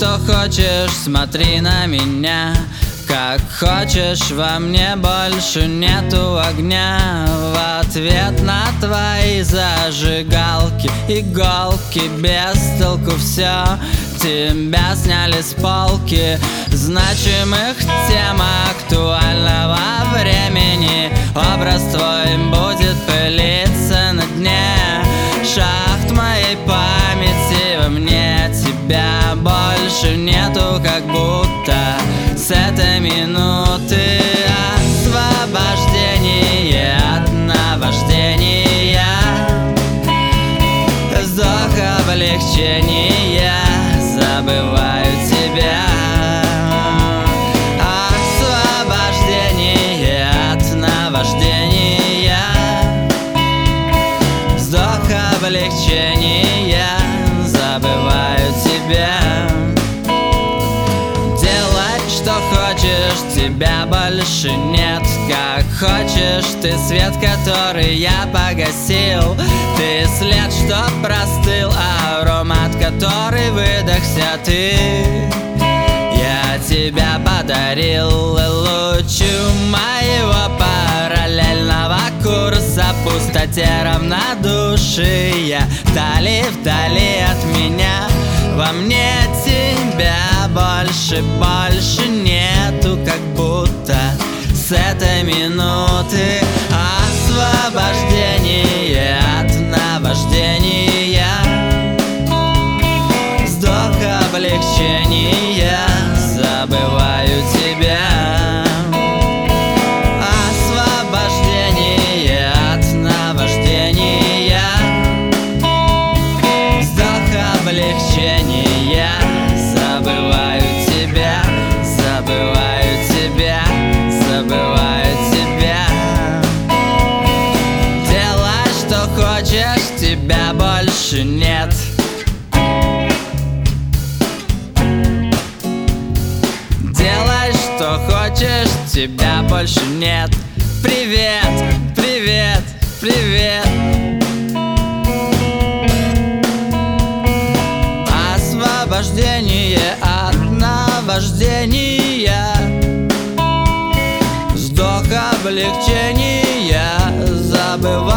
что хочешь, смотри на меня. Как хочешь, во мне больше нету огня. В ответ на твои зажигалки, иголки, без толку все. Тебя сняли с полки значимых тем актуального времени. Образ твой будет пылиться на дне шахт моей памяти. Во мне тебя больше нету, как будто с этой минуты освобождение от наваждения, вздох облегчения, забываю тебя. Освобождение от наваждения, вздох облегчения, забываю тебя. Что хочешь, тебя больше нет. Как хочешь, ты свет, который я погасил. Ты след, что простыл, аромат, который выдохся. Ты, я тебя подарил лучу моего параллельного курса. Пустоте равнодушия, вдали от меня. Во мне тебя больше нету, как будто с этой минуты освобождение от наваждения, вздох облегчения, забываю тебя. Освобождение от наваждения, вздох облегчения, забываю тебя, забываю тебя, забываю тебя. Делай, что хочешь, тебя больше нет. Делай, что хочешь, тебя больше нет. Привет, привет, привет. Освобождение от наваждения, вздох облегчения, забываю